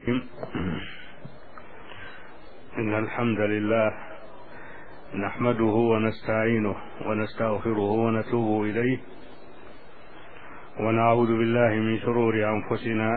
إن الحمد لله نحمده ونستعينه ونستغفره ونتوب إليه، ونعوذ بالله من شرور أنفسنا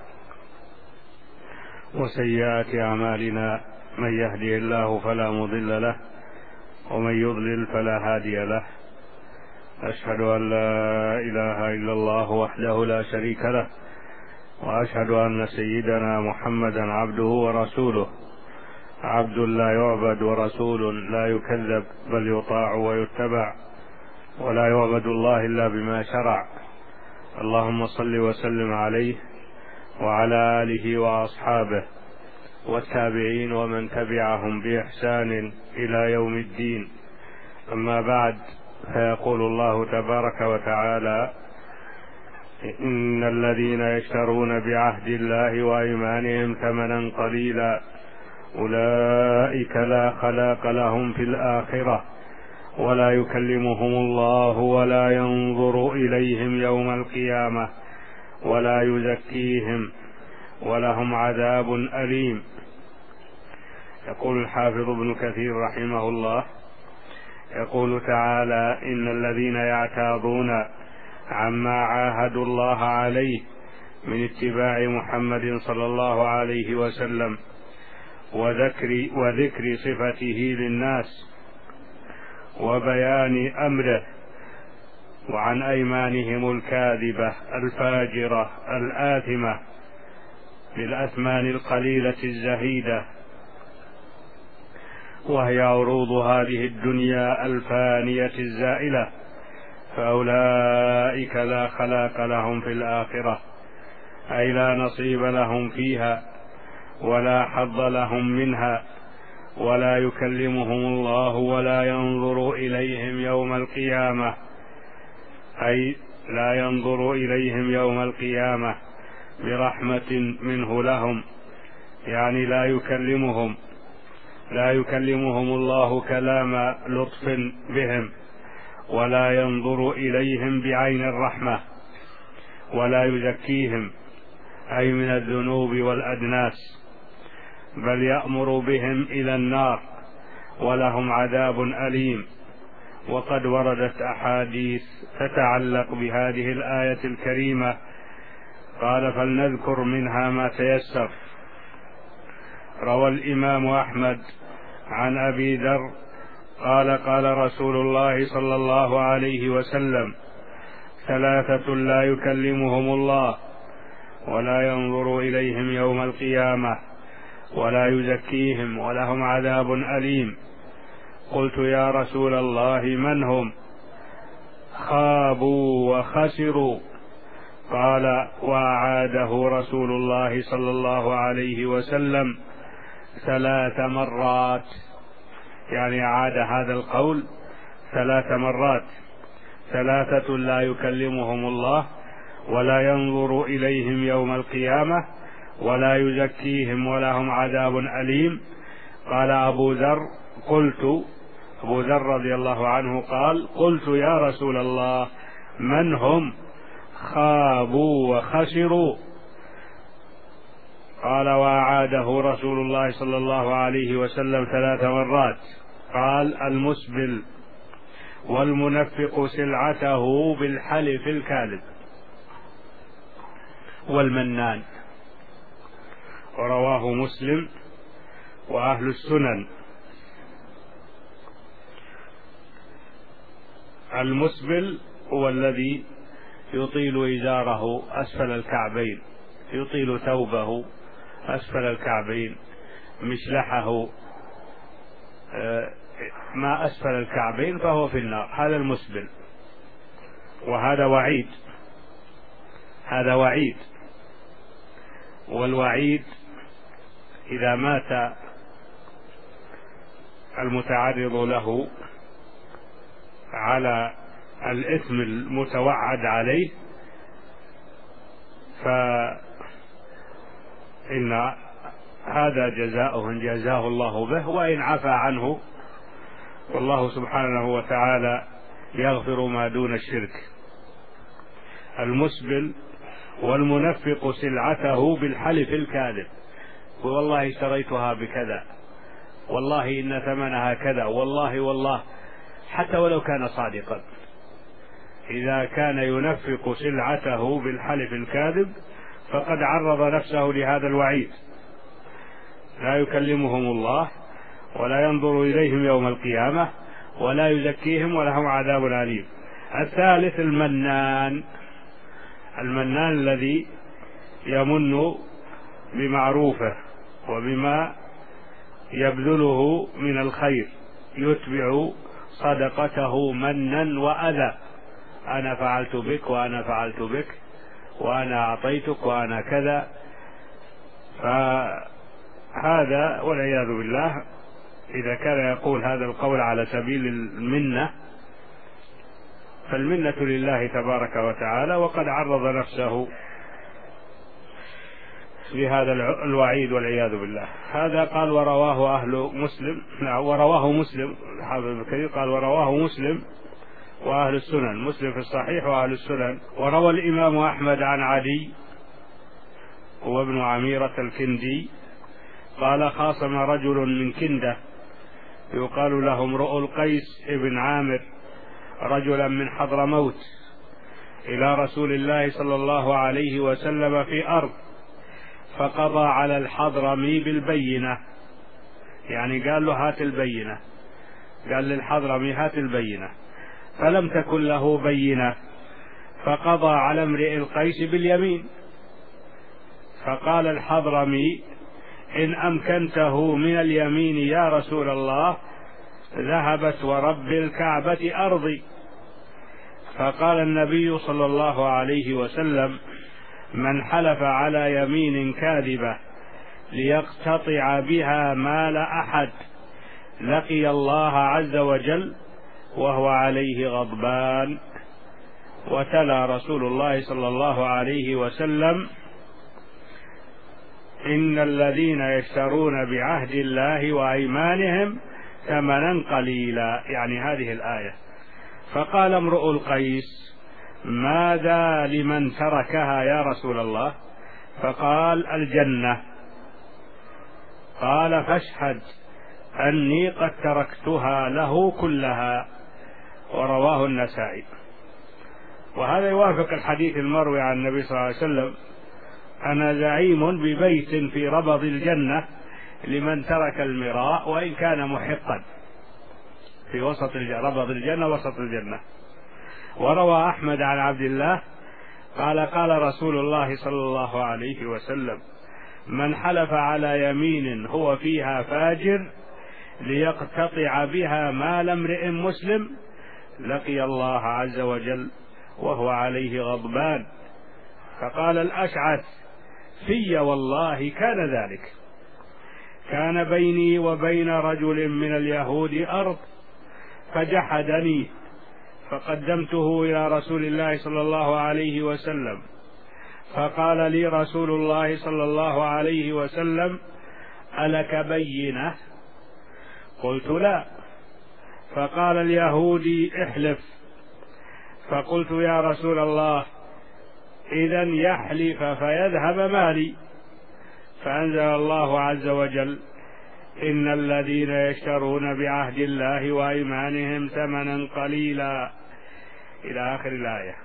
وسيئات أعمالنا. من يهدي الله فلا مضل له، ومن يضلل فلا هادي له. أشهد أن لا إله إلا الله وحده لا شريك له، وأشهد أن سيدنا محمدا عبده ورسوله، عبد لا يعبد ورسول لا يكذب، بل يطاع ويتبع، ولا يعبد الله إلا بما شرع. اللهم صل وسلم عليه وعلى آله وأصحابه والتابعين ومن تبعهم بإحسان إلى يوم الدين. أما بعد، فيقول الله تبارك وتعالى: إن الذين يشترون بعهد الله وأيمانهم ثمنا قليلا أولئك لا خلاق لهم في الآخرة ولا يكلمهم الله ولا ينظر إليهم يوم القيامة ولا يزكيهم ولهم عذاب أليم. يقول الحافظ ابن كثير رحمه الله، يقول تعالى: إن الذين يعتاضون عما عاهدوا الله عليه من اتباع محمد صلى الله عليه وسلم وذكر صفته للناس وبيان أمره، وعن أيمانهم الكاذبة الفاجرة الآثمة بالأثمان القليلة الزهيدة، وهي عروض هذه الدنيا الفانية الزائلة، فأولئك لا خلاق لهم في الآخرة، أي لا نصيب لهم فيها ولا حظ لهم منها، ولا يكلمهم الله ولا ينظر إليهم يوم القيامة، أي لا ينظر إليهم يوم القيامة برحمة منه لهم، يعني لا يكلمهم الله كلام لطف بهم، ولا ينظر إليهم بعين الرحمة، ولا يزكيهم أي من الذنوب والأدناس، بل يأمر بهم إلى النار ولهم عذاب أليم. وقد وردت أحاديث تتعلق بهذه الآية الكريمة، قال: فلنذكر منها ما تيسر. روى الإمام أحمد عن أبي ذر قال: قال رسول الله صلى الله عليه وسلم: ثلاثة لا يكلمهم الله ولا ينظر إليهم يوم القيامة ولا يزكيهم ولهم عذاب أليم. قلت: يا رسول الله من هم؟ خابوا وخسروا. قال: وأعاده رسول الله صلى الله عليه وسلم 3 مرات، يعني أعاد هذا القول 3 مرات: ثلاثة لا يكلمهم الله ولا ينظر إليهم يوم القيامة ولا يزكيهم ولهم عذاب أليم. قال أبو ذر رضي الله عنه قال: قلت: يا رسول الله من هم؟ خابوا وخسروا. قال: وأعاده رسول الله صلى الله عليه وسلم 3 مرات. قال: المسبل والمنفق سلعته بالحلف الكاذب والمنان. ورواه مسلم وأهل السنن. المسبل هو الذي يطيل إزاره أسفل الكعبين، يطيل ثوبه أسفل الكعبين، مشلحه ما أسفل الكعبين فهو في النار، هذا المسبل. وهذا وعيد، هذا وعيد، والوعيد إذا مات المتعرض له على الإثم المتوعد عليه فإن هذا جزاؤه إن جزاه الله به، وإن عفى عنه والله سبحانه وتعالى يغفر ما دون الشرك. المسبل والمنفق سلعته بالحلف الكاذب، والله اشتريتها بكذا، والله إن ثمنها كذا، والله حتى ولو كان صادقا، إذا كان ينفق سلعته بالحلف الكاذب فقد عرض نفسه لهذا الوعيد. لا يكلمهم الله ولا ينظر إليهم يوم القيامة ولا يزكيهم ولهم عذاب أليم. الثالث المنان الذي يمن بمعروفه وبما يبذله من الخير، يتبع صدقته منا وأذى، أنا فعلت بك وأنا فعلت بك وأنا أعطيتك وأنا كذا. فهذا والعياذ بالله إذا كان يقول هذا القول على سبيل المنة فالمنة لله تبارك وتعالى، وقد عرض نفسه لهذا الوعيد والعياذ بالله. هذا قال ورواه أهل مسلم، ورواه مسلم، الحافظ ابن كثير قال ورواه مسلم وأهل السنن، مسلم في الصحيح وأهل السنن. وروى الإمام أحمد عن عدي وابن عميرة الكندي قال خاصم رجل من كندة يقال له امرؤ القيس ابن عامر رجلا من حضرموت إلى رسول الله صلى الله عليه وسلم في أرض، فقضى على الحضرمي بالبينة، يعني قال له هات البينة، قال للحضرمي هات البينة، فلم تكن له بينة، فقضى على امرئ القيس باليمين. فقال الحضرمي إن أمكنته من اليمين يا رسول الله ذهبت ورب الكعبة أرضي. فقال النبي صلى الله عليه وسلم من حلف على يمين كاذبة ليقتطع بها مال أحد لقي الله عز وجل وهو عليه غضبان. وتلا رسول الله صلى الله عليه وسلم إن الذين يشترون بعهد الله وأيمانهم ثمنا قليلا، يعني هذه الآية. فقال امرؤ القيس ماذا لمن تركها يا رسول الله؟ فقال الجنة. قال فاشهد أني قد تركتها له كلها. ورواه النسائي. وهذا يوافق الحديث المروي عن النبي صلى الله عليه وسلم أنا زعيم ببيت في ربض الجنة لمن ترك المراء وإن كان محقا، في وسط ربض الجنة وسط الجنة. وروى أحمد عن عبد الله قال قال رسول الله صلى الله عليه وسلم من حلف على يمين هو فيها فاجر ليقتطع بها مال امرئ مسلم لقي الله عز وجل وهو عليه غضبان. فقال الأشعث في والله كان ذلك، كان بيني وبين رجل من اليهود أرض فجحدني فقدمته إلى رسول الله صلى الله عليه وسلم، فقال لي رسول الله صلى الله عليه وسلم ألك بينة؟ قلت لا. فقال اليهودي احلف. فقلت يا رسول الله إذن يحلف فيذهب مالي. فأنزل الله عز وجل إن الذين يشترون بعهد الله وأيمانهم ثمنا قليلا إلى آخر الآية،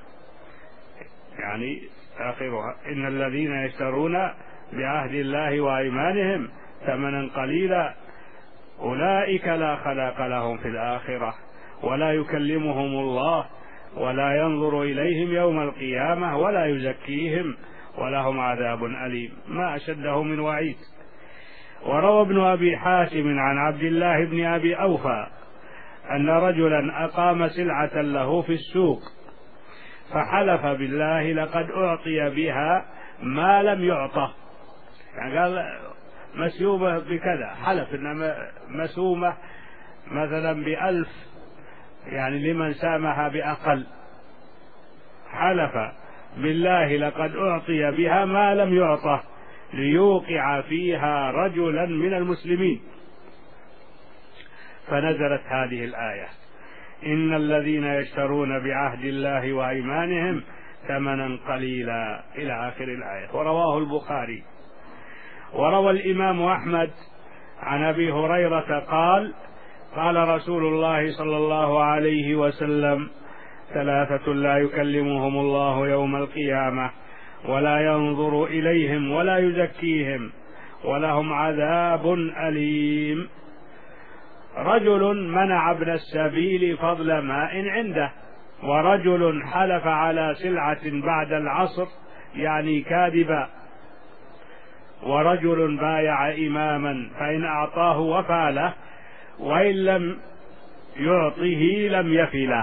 يعني آخرها إن الذين يشترون بعهد الله وأيمانهم ثمنا قليلا أولئك لا خلاق لهم في الآخرة ولا يكلمهم الله ولا ينظر إليهم يوم القيامة ولا يزكيهم ولهم عذاب أليم. ما أشده من وعيد. وروى ابن أبي حاتم عن عبد الله بن أبي أوفى أن رجلا أقام سلعة له في السوق فحلف بالله لقد أعطي بها ما لم يعطه، يعني قال مسيومة بكذا، حلف إنما مسومة مثلا ب1000 يعني لمن سامها بأقل، حلف بالله لقد أعطي بها ما لم يعطه ليوقع فيها رجلا من المسلمين. فنزلت هذه الآية إن الذين يشترون بعهد الله وأيمانهم ثمنا قليلا إلى آخر الآية. ورواه البخاري. وروى الإمام أحمد عن أبي هريرة قال: قال رسول الله صلى الله عليه وسلم: ثلاثة لا يكلمهم الله يوم القيامة ولا ينظر إليهم ولا يزكيهم ولهم عذاب أليم: رجل منع ابن السبيل فضل ماء عنده، ورجل حلف على سلعة بعد العصر يعني كاذبا، ورجل بايع إماما فإن أعطاه وفى له وإن لم يعطه لم يفي له.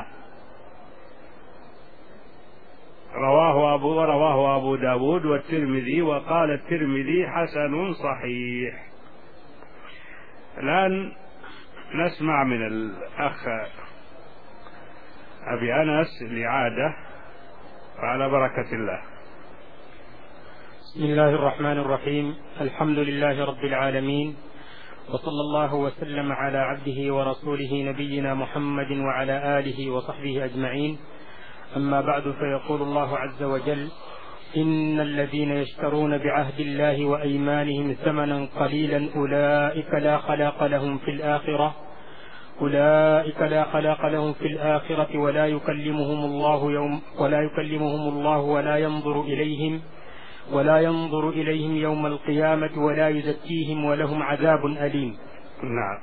رواه أبو داود والترمذي، وقال الترمذي: حسن صحيح. الآن نسمع من الأخ أبي أنس الإعادة على بركة الله. بسم الله الرحمن الرحيم. الحمد لله رب العالمين، وصلى الله وسلم على عبده ورسوله نبينا محمد وعلى آله وصحبه أجمعين. أما بعد، فيقول الله عز وجل: إن الذين يشترون بعهد الله وأيمانهم ثمنا قليلا أولئك لا خلاق لهم في الآخرة ولا يكلمهم الله ولا ينظر إليهم يوم القيامة ولا يزكيهم ولهم عذاب أليم. نعم.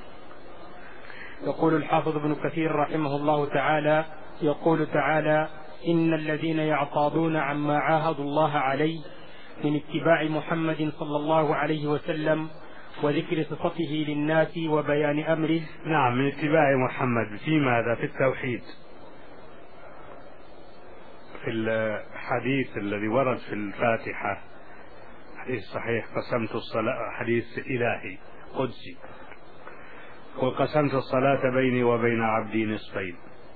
يقول الحافظ ابن كثير رحمه الله تعالى: يقول تعالى: إن الذين يعتاضون عما عاهدوا الله عليه من اتباع محمد صلى الله عليه وسلم وذكر صفته للناس وبيان أمره. نعم، من اتباع محمد في ماذا؟ في التوحيد، في الحديث الذي ورد في الفاتحة، حديث صحيح: قسمت الصلاة، حديث إلهي قدسي: وقسمت الصلاة بيني وبين عبدي نصفين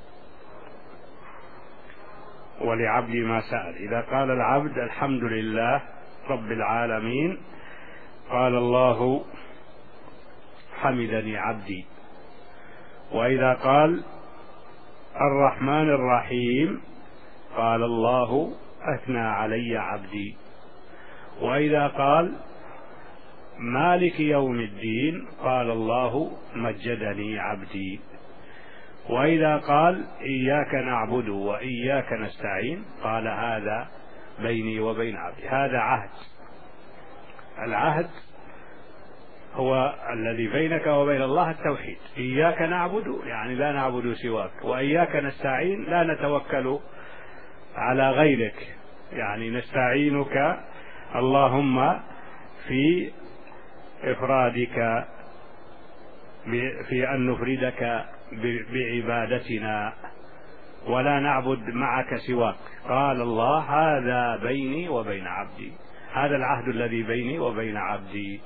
ولعبدي ما سأل. إذا قال العبد الحمد لله رب العالمين قال الله حمدني عبدي، وإذا قال الرحمن الرحيم قال الله أثنى علي عبدي، وإذا قال مالك يوم الدين قال الله مجدني عبدي، وإذا قال إياك نعبد وإياك نستعين قال هذا بيني وبين عبدي. هذا عهد. العهد هو الذي بينك وبين الله التوحيد. إياك نعبد يعني لا نعبد سواك، وإياك نستعين لا نتوكل على غيرك، يعني نستعينك اللهم في إفرادك، في أن نفردك بعبادتنا ولا نعبد معك سواك. قال الله هذا بيني وبين عبدي، هذا العهد الذي بيني وبين عبدي.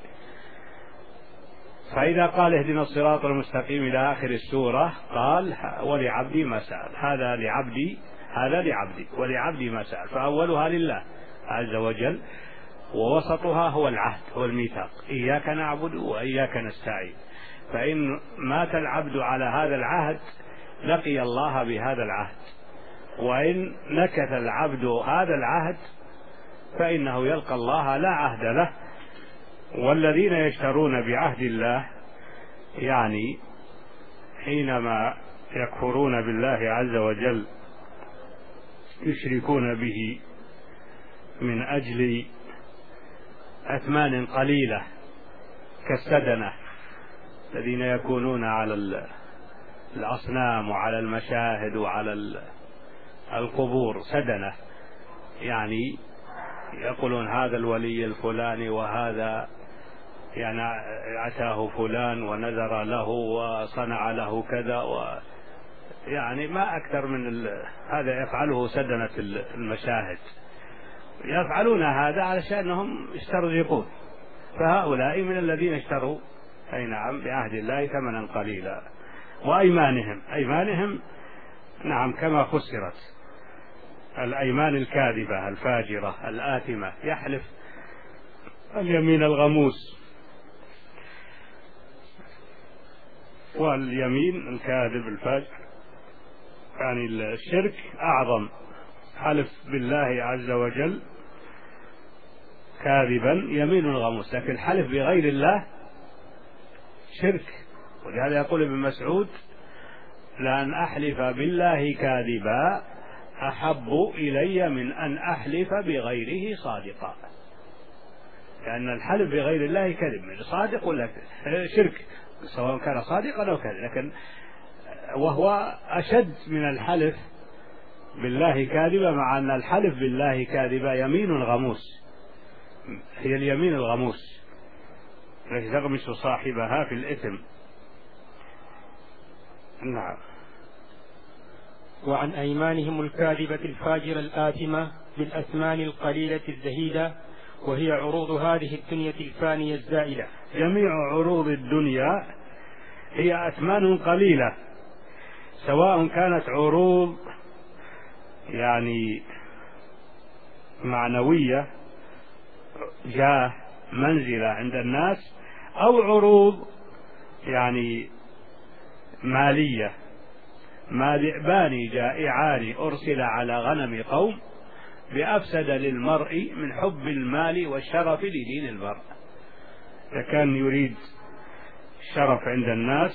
فإذا قال اهدنا الصراط المستقيم إلى آخر السورة قال ولعبدي ما سأل، هذا لعبدي ولعبدي ما سأل. فأولها لله عز وجل، ووسطها هو العهد، هو الميثاق: إياك نعبد وإياك نستعين. فإن مات العبد على هذا العهد لقي الله بهذا العهد، وإن نكث العبد هذا العهد فإنه يلقى الله لا عهد له. والذين يشترون بعهد الله يعني حينما يكفرون بالله عز وجل يشركون به من أجل أثمان قليلة كالسدنة الذين يكونون على الأصنام وعلى المشاهد وعلى القبور. سدنة يعني يقولون هذا الولي الفلاني، وهذا يعني أتاه فلان ونذر له وصنع له كذا، يعني ما أكثر من هذا يفعله سدنة المشاهد. يفعلون هذا علشانهم يسترزقون. فهؤلاء من الذين اشتروا أي نعم بعهد الله ثمنا قليلا. وأيمانهم نعم كما فسرت: الأيمان الكاذبة الفاجرة الآثمة، يحلف اليمين الغموس. واليمين الكاذب الفاجر يعني الشرك أعظم، حلف بالله عز وجل كاذبا يمين غموس، لكن الحلف بغير الله شرك. ولهذا يقول ابن مسعود: لأن أحلف بالله كاذبا أحب إلي من أن أحلف بغيره صادقا. لأن الحلف بغير الله كذب، صادق ولا شرك، سواء كان صادقا أو كذب، لكن وهو أشد من الحلف بالله كاذبا، مع أن الحلف بالله كاذبا يمين غموس، هي اليمين الغموس التي تغمس صاحبها في الإثم. نعم. وعن أيمانهم الكاذبة الفاجرة الآثمة بالأثمان القليلة الزهيدة، وهي عروض هذه الدنيا الفانية الزائلة. جميع عروض الدنيا هي أثمان قليلة، سواء كانت عروض يعني معنوية، جاه، منزلة عند الناس، أو عروض يعني مالية. ما ذئبان جائعان أرسل على غنم قوم بأفسد للمرء من حب المال والشرف لدين المرء. فكان يريد الشرف عند الناس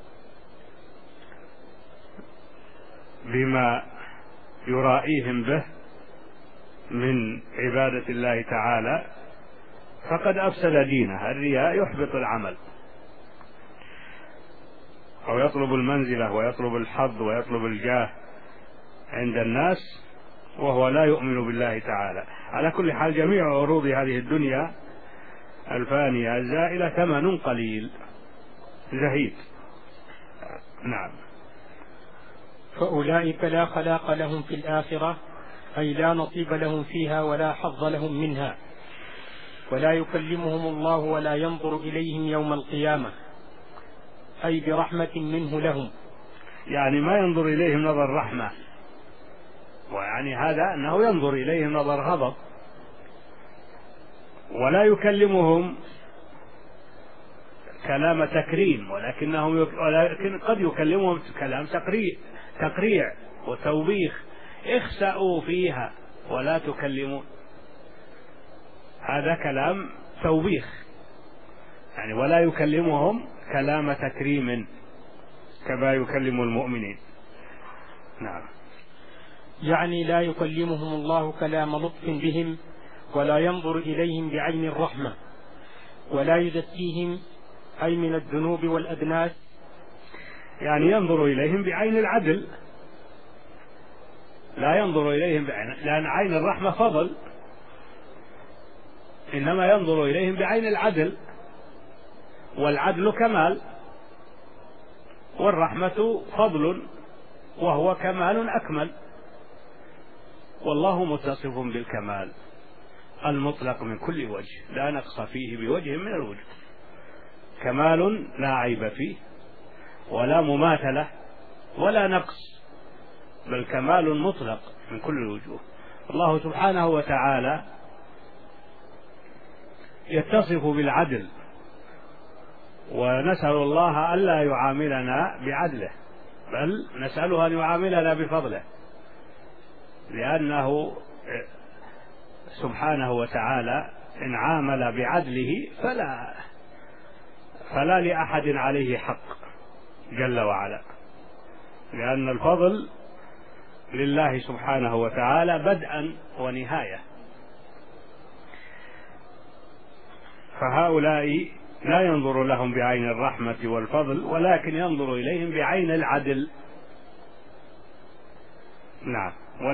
بما يرائيهم به من عبادة الله تعالى، فقد أفسد دينه. الرياء يحبط العمل، أو يطلب المنزلة ويطلب الحظ ويطلب الجاه عند الناس وهو لا يؤمن بالله تعالى. على كل حال جميع عروض هذه الدنيا الفانية الزائلة ثمن قليل زهيد. نعم. فأولئك لا خلاق لهم في الآخرة، أي لا نصيب لهم فيها ولا حظ لهم منها، ولا يكلمهم الله ولا ينظر إليهم يوم القيامة، أي برحمة منه لهم، يعني ما ينظر إليهم نظر رحمة، ويعني هذا أنه ينظر إليهم نظر غضب. ولا يكلمهم كلام تكريم، ولكن قد يكلمهم كلام تقريع وتوبيخ: اخسأوا فيها ولا تكلمون. هذا كلام توبيخ، يعني ولا يكلمهم كلام تكريم كما يكلم المؤمنين. نعم. يعني لا يكلمهم الله كلام لطف بهم، ولا ينظر إليهم بعين الرحمة، ولا يزكيهم، أي من الذنوب والأدناس. يعني ينظر إليهم بعين العدل، لا ينظر إليهم بعين، لأن عين الرحمة فضل، إنما ينظر إليهم بعين العدل، والعدل كمال، والرحمة فضل وهو كمال أكمل، والله متصف بالكمال المطلق من كل وجه، لا نقص فيه بوجه من الوجوه. كمال لا عيب فيه، ولا مماثلة، ولا نقص، بل كمال مطلق من كل الوجوه. الله سبحانه وتعالى يتصف بالعدل، ونسأل الله ألا يعاملنا بعدله، بل نسأله أن يعاملنا بفضله، لأنه سبحانه وتعالى إن عامل بعدله فلا لأحد عليه حق جل وعلا، لأن الفضل لله سبحانه وتعالى بدءا ونهاية. فهؤلاء لا ينظر لهم بعين الرحمة والفضل، ولكن ينظر إليهم بعين العدل. نعم.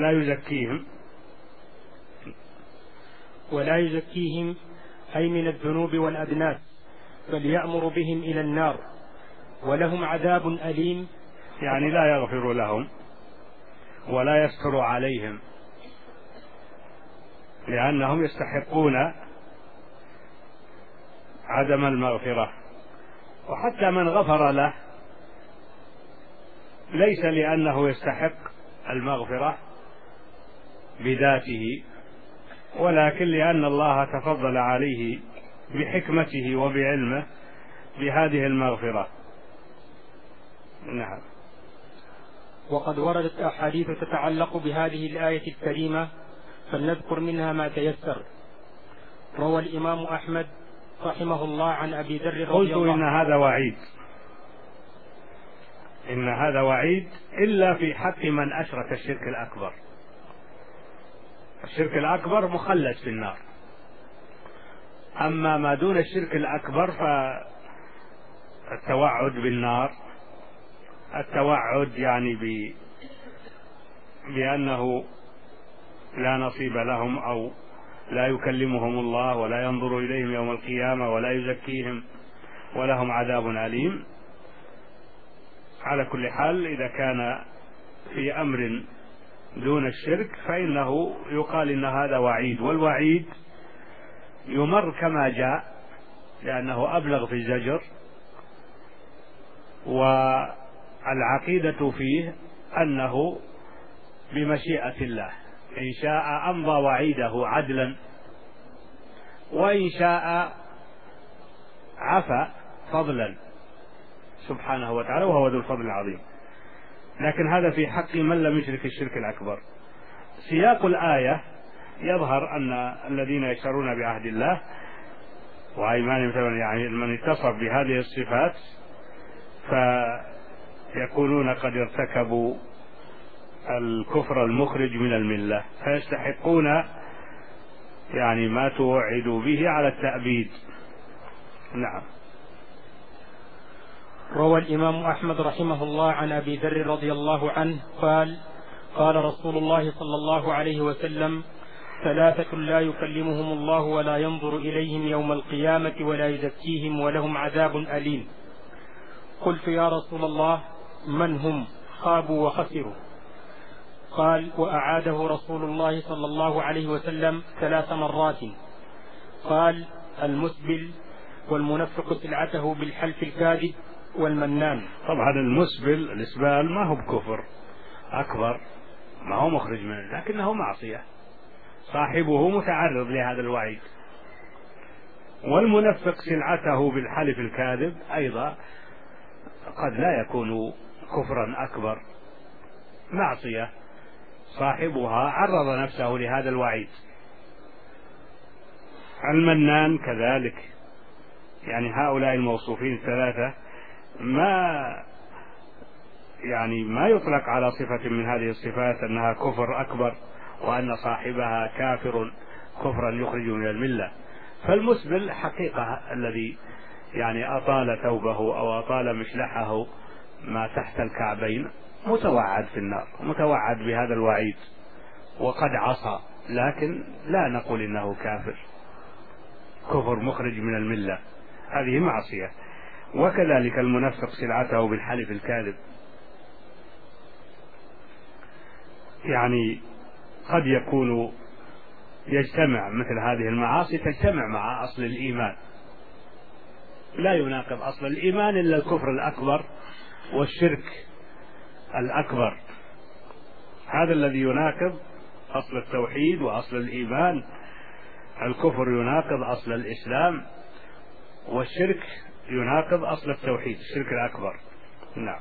ولا يزكيهم أي من الذنوب والأدناس، بل يأمر بهم إلى النار، ولهم عذاب أليم. يعني لا يغفر لهم ولا يستر عليهم، لأنهم يستحقون عدم المغفرة. وحتى من غفر له ليس لأنه يستحق المغفرة بذاته، ولكن لأن الله تفضل عليه بحكمته وبعلمه بهذه المغفرة. نعم. وقد وردت أحاديث تتعلق بهذه الآية الكريمة، فلنذكر منها ما تيسر. روى الإمام أحمد رحمه الله عن أبي ذر رضي الله عنه. قلت إن هذا وعيد إلا في حق من أشرك الشرك الأكبر. الشرك الأكبر مخلد في النار، أما ما دون الشرك الأكبر فالتوعد بالنار، التوعد يعني بأنه لا نصيب لهم أو لا يكلمهم الله ولا ينظر إليهم يوم القيامة ولا يزكيهم ولهم عذاب أليم. على كل حال إذا كان في أمر دون الشرك فإنه يقال إن هذا وعيد، والوعيد يمر كما جاء لأنه أبلغ في الزجر، والعقيدة فيه أنه بمشيئة الله، إن شاء أمضى وعيده عدلا، وإن شاء عفى فضلا سبحانه وتعالى، وهو ذو الفضل العظيم. لكن هذا في حق من لم يشرك الشرك الأكبر. سياق الآية يظهر أن الذين يشترون بعهد الله وأيمانهم، يعني من اتصف بهذه الصفات فيكونون قد ارتكبوا الكفر المخرج من الملة، فيستحقون يعني ما توعدوا به على التأبيد. نعم. روى الإمام أحمد رحمه الله عن أبي ذر رضي الله عنه قال: قال رسول الله صلى الله عليه وسلم: ثلاثة لا يكلمهم الله ولا ينظر إليهم يوم القيامة ولا يزكيهم ولهم عذاب أليم. قلت: يا رسول الله من هم؟ خابوا وخسروا. قال: وأعاده رسول الله صلى الله عليه وسلم 3 مرات. قال: المسبل، والمنفق سلعته بالحلف الكاذب، والمنان. طبعا المسبل، الإسبال ما هو بكفر أكبر، ما هو مخرج منه، لكنه معصية، صاحبه متعرض لهذا الوعيد. والمنفق سلعته بالحلف الكاذب أيضا قد لا يكون كفرا أكبر، معصية، صاحبها عرض نفسه لهذا الوعيد. المنان كذلك، يعني هؤلاء الموصوفين 3 ما يطلق على صفة من هذه الصفات أنها كفر أكبر وأن صاحبها كافر كفرا يخرج من الملة. فالمسبل حقيقة الذي يعني أطال ثوبه أو أطال مشلحه ما تحت الكعبين متوعد في النار، متوعد بهذا الوعيد وقد عصى، لكن لا نقول إنه كافر كفر مخرج من الملة، هذه معصية. وكذلك المنفق سلعته بالحلف الكاذب، يعني قد يكون يجتمع مثل هذه المعاصي، تجتمع مع أصل الإيمان، لا يناقض أصل الإيمان إلا الكفر الأكبر والشرك الأكبر، هذا الذي يناقض أصل التوحيد وأصل الإيمان. الكفر يناقض أصل الإسلام، والشرك يناقض أصل التوحيد، الشرك الأكبر. نعم.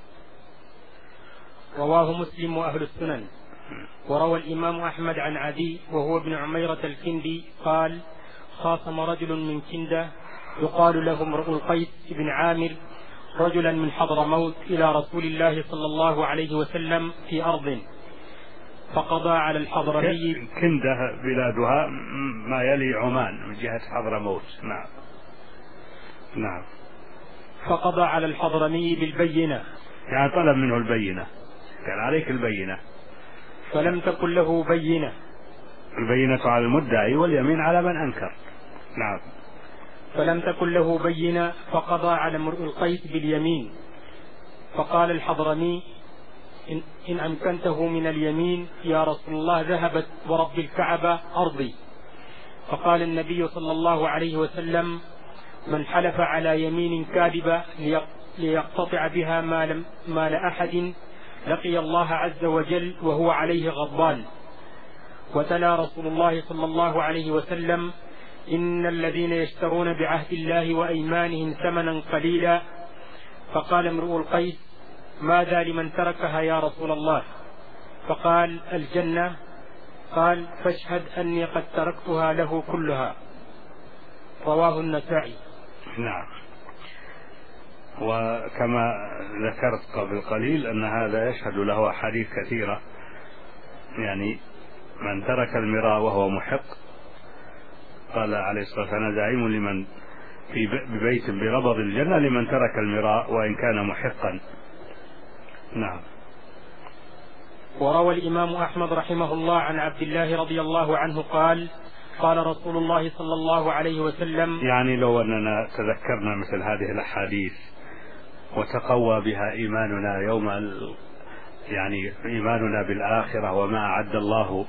رواه مسلم وأهل السنن. وروى الإمام أحمد عن عدي وهو ابن عميرة الكندي قال: خاصم رجل من كندة يقال له امرؤ القيس بن عامر رجلا من حضرموت إلى رسول الله صلى الله عليه وسلم في أرض، فقضى على الحضرمي. كندة بلادها ما يلي عمان من جهة حضرموت. نعم. نعم. فقضى على الحضرمي بالبينة، يعني طلب منه البينة، قال عليك البينة، فلم تكن له بينة. البينة على المدعي واليمين على من أنكر. نعم. فلم تكن له بينة، فقضى على امرؤ القيس باليمين. فقال الحضرمي: إن أمكنته من اليمين يا رسول الله ذهبت ورب الكعبة أرضي. فقال النبي صلى الله عليه وسلم: من حلف على يمين كاذبة ليقتطع بها مال أحد لقي الله عز وجل وهو عليه غضبان. وتلا رسول الله صلى الله عليه وسلم: إن الذين يشترون بعهد الله وأيمانهم ثمنا قليلا. فقال امرؤ القيس: ماذا لمن تركها يا رسول الله؟ فقال: الجنة. قال: فاشهد أني قد تركتها له كلها. رواه النسائي. نعم. وكما ذكرت قبل قليل أن هذا يشهد له أحاديث كثيرة، يعني من ترك المراء وهو محق، قال عليه الصلاة والسلام: زعيم لمن في ببيت بربض الجنة لمن ترك المراء وإن كان محقا. نعم. وروى الإمام أحمد رحمه الله عن عبد الله رضي الله عنه قال: قال رسول الله صلى الله عليه وسلم. يعني لو أننا تذكرنا مثل هذه الأحاديث وتقوى بها إيماننا يعني إيماننا بالآخرة وما أعد الله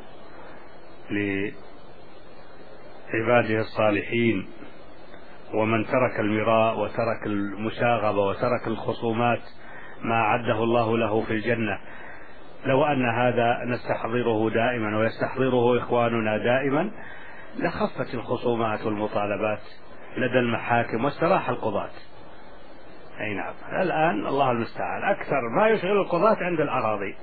لعباده الصالحين، ومن ترك المراء وترك المشاغبة وترك الخصومات ما أعده الله له في الجنة، لو أن هذا نستحضره دائما ويستحضره إخواننا دائما لخفت الخصومات والمطالبات لدى المحاكم واستراح القضاة. أي نعم. الآن الله المستعان أكثر ما يشغل القضاة عند الأراضي،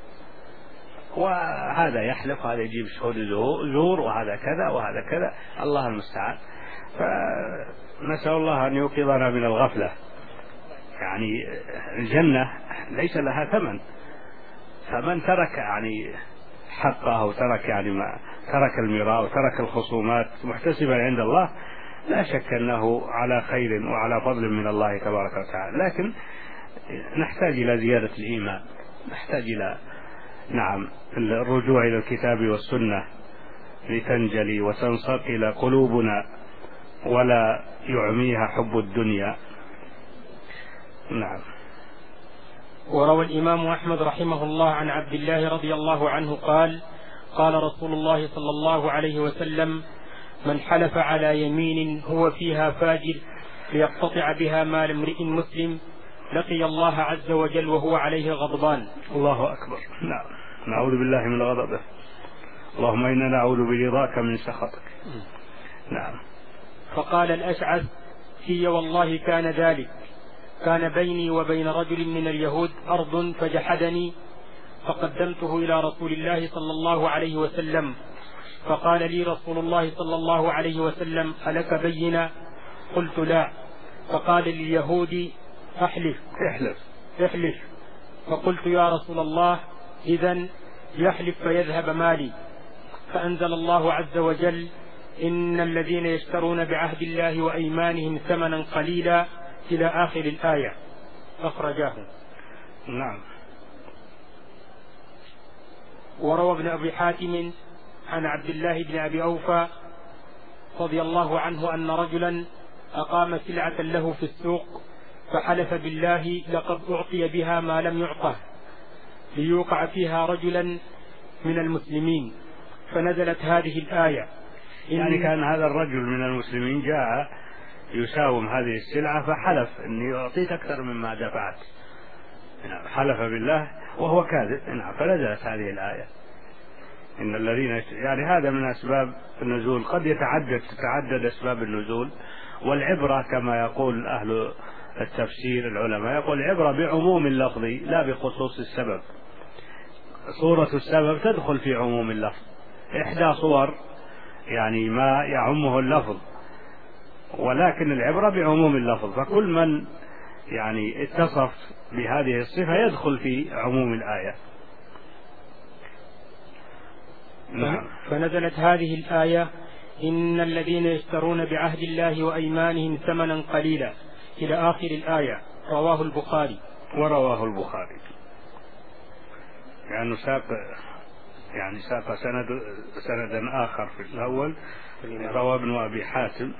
وهذا يحلف وهذا يجيب شهود زور وهذا كذا وهذا كذا، الله المستعان. فنسأل الله أن يوقظنا من الغفلة. يعني الجنة ليس لها ثمن، فمن ترك يعني حقه وترك يعني ما ترك المراء وترك الخصومات محتسبا عند الله، لا شك أنه على خير وعلى فضل من الله تبارك وتعالى. لكن نحتاج إلى زيادة الإيمان، نحتاج إلى نعم الرجوع إلى الكتاب والسنة لتنجلي وتنصقل قلوبنا ولا يعميها حب الدنيا. نعم. وروى الإمام أحمد رحمه الله عن عبد الله رضي الله عنه قال: قال رسول الله صلى الله عليه وسلم: من حلف على يمين هو فيها فاجر ليقتطع بها مال امرئ مسلم لقي الله عز وجل وهو عليه غضبان. الله أكبر. نعم. نعوذ بالله من غضبه، اللهم إنا نعوذ برضاك من سخطك. نعم. فقال الأشعث: في والله كان ذلك، كان بيني وبين رجل من اليهود أرض فجحدني فقدمته إلى رسول الله صلى الله عليه وسلم، فقال لي رسول الله صلى الله عليه وسلم: ألك بينة؟ قلت: لا. فقال لليهودي: احلف. فقلت: يا رسول الله، إذن يحلف فيذهب مالي. فأنزل الله عز وجل: إن الذين يشترون بعهد الله وأيمانهم ثمنا قليلا إلى آخر الآية، أخرجاه. نعم. وروى ابن أبي حاتم عن عبد الله بن أبي أوفى رضي الله عنه أن رجلا أقام سلعة له في السوق فحلف بالله لقد أعطي بها ما لم يعطه ليوقع فيها رجلا من المسلمين، فنزلت هذه الآية. يعني كان هذا الرجل من المسلمين جاء يساوم هذه السلعة فحلف أني أعطيت أكثر مما دفعت، حلف بالله وهو كاذب. فنزلت هذه الآية إن الذين يعني هذا من أسباب النزول، قد تتعدد أسباب النزول، والعبرة كما يقول أهل التفسير العلماء، يقول العبرة بعموم اللفظ لا بخصوص السبب. صورة السبب تدخل في عموم اللفظ، إحدى صور يعني ما يعمه اللفظ، ولكن العبرة بعموم اللفظ، فكل من يعني اتصف بهذه الصفة يدخل في عموم الآية. نعم. فنزلت هذه الآية: إن الذين يشترون بعهد الله وأيمانهم ثمنا قليلا إلى آخر الآية، رواه البخاري. ورواه البخاري يعني ساق سندا آخر في الأول، روى ابن أبي حاتم.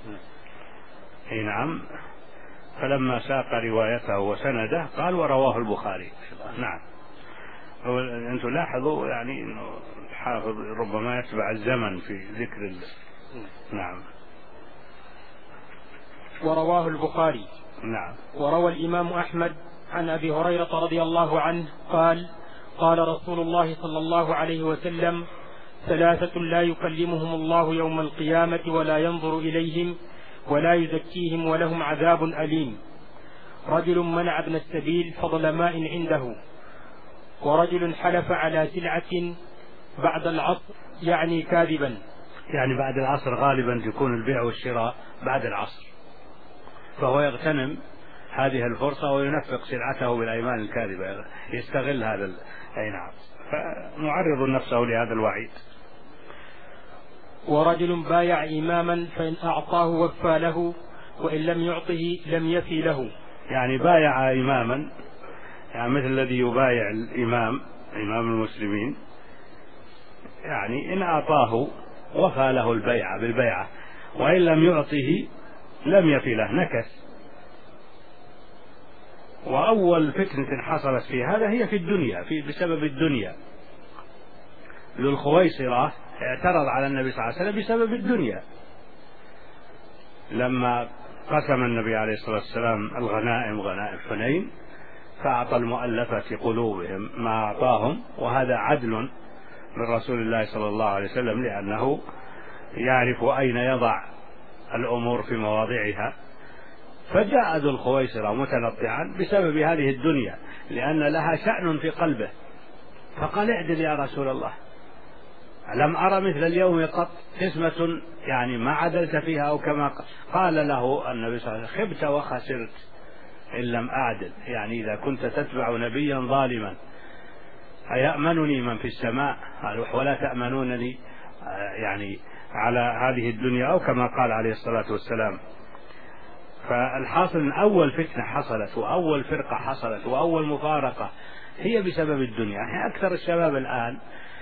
نعم. فلما ساق روايته وسنده قال: ورواه البخاري. نعم. أنتم لاحظوا يعني أنه الحافظ ربما يتبع الزمن في ذكر نعم. ورواه البخاري. نعم. وروى الإمام أحمد عن أبي هريرة رضي الله عنه قال: قال رسول الله صلى الله عليه وسلم: ثلاثة لا يكلمهم الله يوم القيامة ولا ينظر إليهم ولا يزكيهم ولهم عذاب أليم: رجل منع ابن السبيل فضل ماء عنده، ورجل حلف على سلعة بعد العصر يعني كاذبا يعني بعد العصر غالبا يكون البيع والشراء بعد العصر، فهو يغتنم هذه الفرصة وينفق سلعته بالأيمان الكاذبة، يستغل هذا أي نعم، فمعرض نفسه لهذا الوعيد. ورجل بايع إماما فإن أعطاه وفى له وإن لم يعطه لم يفي له. يعني بايع إماما، يعني مثل الذي يبايع الإمام إمام المسلمين، يعني إن أعطاه وفى له البيعة بالبيعة، وإن لم يعطه لم يفي له، نكث. وأول فتنة حصلت في هذا هي في الدنيا، بسبب الدنيا. ذو الخويصرة اعترض على النبي صلى الله عليه وسلم بسبب الدنيا، لما قسم النبي عليه الصلاة والسلام الغنائم، غنائم حنين، فأعطى المؤلفة قلوبهم ما أعطاهم، وهذا عدل من رسول الله صلى الله عليه وسلم، لأنه يعرف أين يضع الأمور في مواضعها. فجاء ذو الخويصرة متنطعا بسبب هذه الدنيا، لأن لها شأن في قلبه، فقال اعدل يا رسول الله، لم أرى مثل اليوم قط قسمة يعني ما عدلت فيها، أو كما قال له النبي صلى الله عليه وسلم خبت وخسرت إن لم أعدل، يعني إذا كنت تتبع نبيا ظالما أيأمنني من في السماء؟ قال ولا تأمنونني يعني على هذه الدنيا، أو كما قال عليه الصلاة والسلام. فالحاصل أن أول فتنة حصلت وأول فرقة حصلت وأول مفارقة هي بسبب الدنيا. يعني أكثر الشباب الآن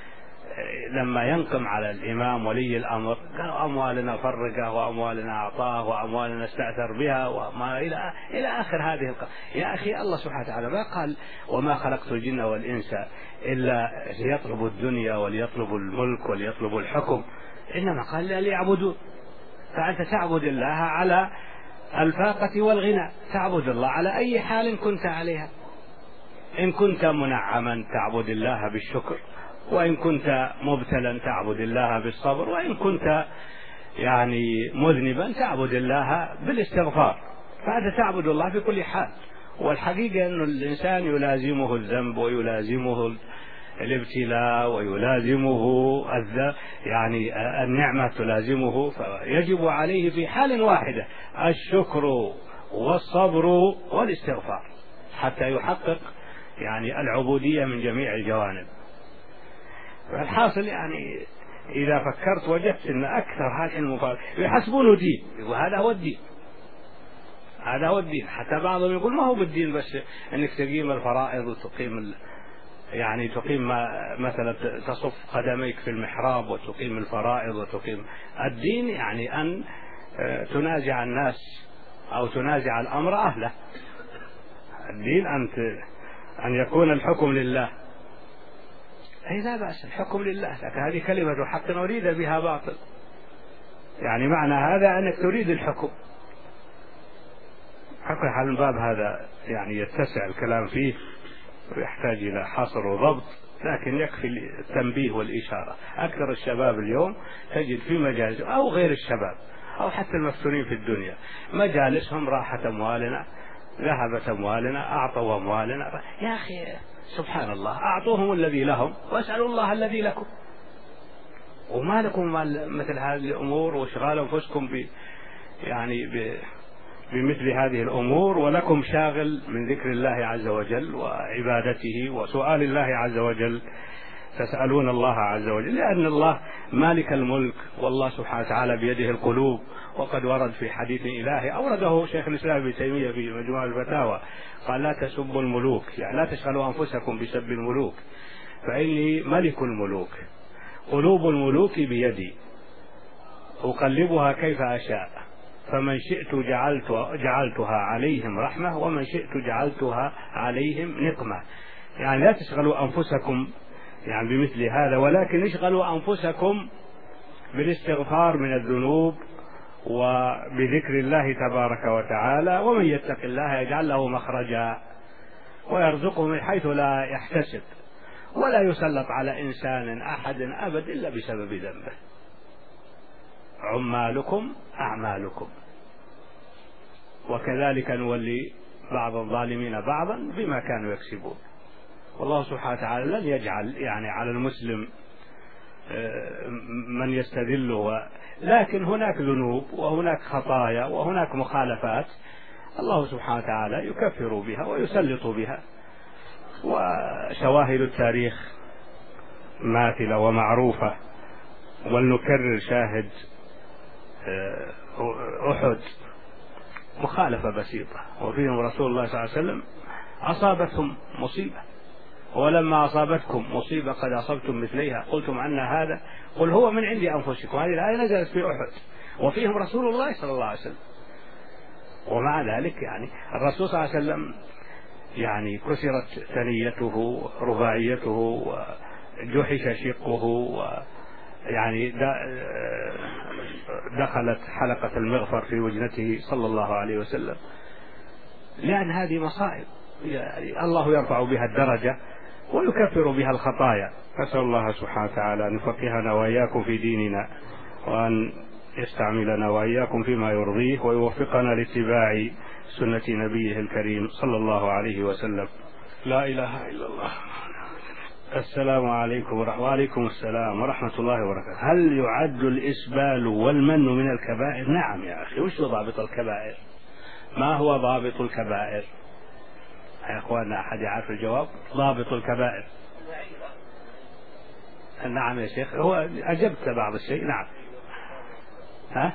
لما ينقم على الإمام ولي الأمر قالوا أموالنا فرقه وأموالنا أعطاه وأموالنا استأثر بها وما إلى آخر هذه يا أخي الله سبحانه وتعالى ما قال وما خلقت الجن والإنس إلا ليطلبوا الدنيا وليطلبوا الملك وليطلبوا الحكم، إنما قال ليعبدوا. فأنت تعبد الله على الفاقة والغنى، تعبد الله على أي حال كنت عليها. إن كنت منعما تعبد الله بالشكر، وإن كنت مبتلا تعبد الله بالصبر، وإن كنت يعني مذنبا تعبد الله بالاستغفار. فأنت تعبد الله في كل حال. والحقيقة أن الإنسان يلازمه الذنب ويلازمه الابتلاء ويلازمه يعني النعمة تلازمه، فيجب عليه في حال واحدة الشكر والصبر والاستغفار حتى يحقق يعني العبودية من جميع الجوانب. فالحاصل يعني إذا فكرت وجدت أن أكثر هذه المفارقة يحسبونه دين، وهذا هو الدين، هذا هو الدين. حتى بعضهم يقول ما هو بالدين بس أنك تقيم الفرائض وتقيم يعني تقيم مثلا تصف قدميك في المحراب وتقيم الفرائض وتقيم الدين، يعني أن تنازع الناس أو تنازع الأمر أهله. الدين أن يكون الحكم لله، أي لا بأس الحكم لله، لكن هذه كلمة حق أريد بها باطل، يعني معنى هذا أنك تريد الحكم. حقا حال الباب هذا يعني يتسع الكلام فيه ويحتاج إلى حصر وضبط، لكن يكفي التنبيه والإشارة. أكثر الشباب اليوم تجد في مجالس أو غير الشباب أو حتى المفتونين في الدنيا مجالسهم راحت أموالنا، ذهبت أموالنا، أعطوا أموالنا. يا أخي سبحان الله، أعطوهم الذي لهم واسألوا الله الذي لكم، وما لكم مثل هذه الأمور واشغال أنفسكم بمثل هذه الأمور، ولكم شاغل من ذكر الله عز وجل وعبادته وسؤال الله عز وجل، تسألون الله عز وجل، لأن الله مالك الملك، والله سبحانه وتعالى بيده القلوب. وقد ورد في حديث إلهي أورده شيخ الإسلام ابن تيمية في مجموع الفتاوى قال لا تسبوا الملوك، يعني لا تشغلوا أنفسكم بسب الملوك، فإني ملك الملوك، قلوب الملوك بيدي أقلبها كيف أشاء، فمن شئت جعلتها عليهم رحمة ومن شئت جعلتها عليهم نقمة. يعني لا تشغلوا أنفسكم يعني بمثل هذا، ولكن اشغلوا أنفسكم بالاستغفار من الذنوب وبذكر الله تبارك وتعالى. ومن يتق الله يجعل له مخرجا ويرزقه من حيث لا يحتسب، ولا يسلط على إنسان أحد أبد إلا بسبب ذنبه. عمالكم أعمالكم، وكذلك نولي بعض الظالمين بعضا بما كانوا يكسبون. والله سبحانه وتعالى لن يجعل يعني على المسلم من يستذله، لكن هناك ذنوب وهناك خطايا وهناك مخالفات الله سبحانه وتعالى يكفر بها ويسلط بها، وشواهد التاريخ ماثلة ومعروفة. ولنكرر شاهد أحد، مخالفة بسيطة وفيهم رسول الله صلى الله عليه وسلم أصابتهم مصيبة، ولما أصابتكم مصيبة قد أصبتم مثليها قلتم عنا هذا قل هو من عند أنفسكم. هذه الآية نزلت في أحد وفيهم رسول الله صلى الله عليه وسلم. ومع ذلك يعني الرسول صلى الله عليه وسلم يعني كسرت ثنيته رباعيته وجحش شقه، يعني دخلت حلقة المغفر في وجنته صلى الله عليه وسلم، لأن هذه مصائب يعني الله يرفع بها الدرجة ويكفر بها الخطايا. نسأل الله سبحانه وتعالى أن يفقهنا وإياكم في ديننا، وأن يستعملنا وإياكم فيما يرضيه، ويوفقنا لاتباع سنة نبيه الكريم صلى الله عليه وسلم. لا إله إلا الله. السلام عليكم وعليكم السلام ورحمة الله وبركاته. هل يعد الإسبال والمن من الكبائر؟ نعم يا أخي. وش ضابط الكبائر؟ ما هو ضابط الكبائر يا أخواننا؟ أحد يعرف الجواب؟ ضابط الكبائر. نعم يا شيخ، هو أجبت بعض الشيء. نعم. ها؟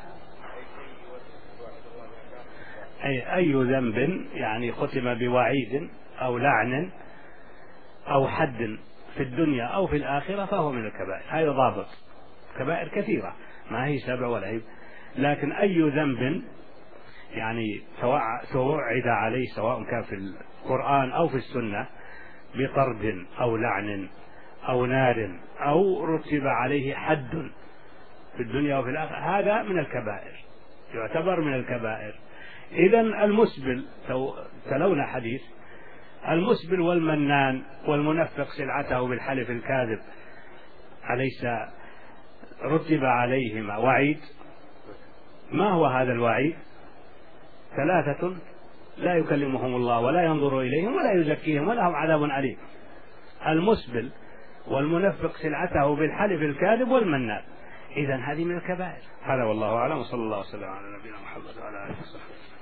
أي ذنب يعني ختم بوعيد أو لعن أو حد في الدنيا أو في الآخرة فهو من الكبائر. هذا ضابط. كبائر كثيرة ما هي 7 ولا هي، لكن أي ذنب يعني توعد عليه سواء كان في القرآن أو في السنة بطرد أو لعن أو نار أو رتب عليه حد في الدنيا وفي الآخرة، هذا من الكبائر، يعتبر من الكبائر. إذن المسبل، تلونا حديث المسبل والمنان والمنفق سلعته بالحلف الكاذب، أليس رتب عليهما وعيد؟ ما هو هذا الوعيد؟ 3 لا يكلمهم الله ولا ينظر إليهم ولا يزكيهم ولهم عذاب أليم. المسبل والمنفق سلعته بالحلف الكاذب والمنان. إذن هذه من الكبائر. هذا والله أعلم، وصلى الله وسلم على نبينا محمد وعلى آله وصحبه.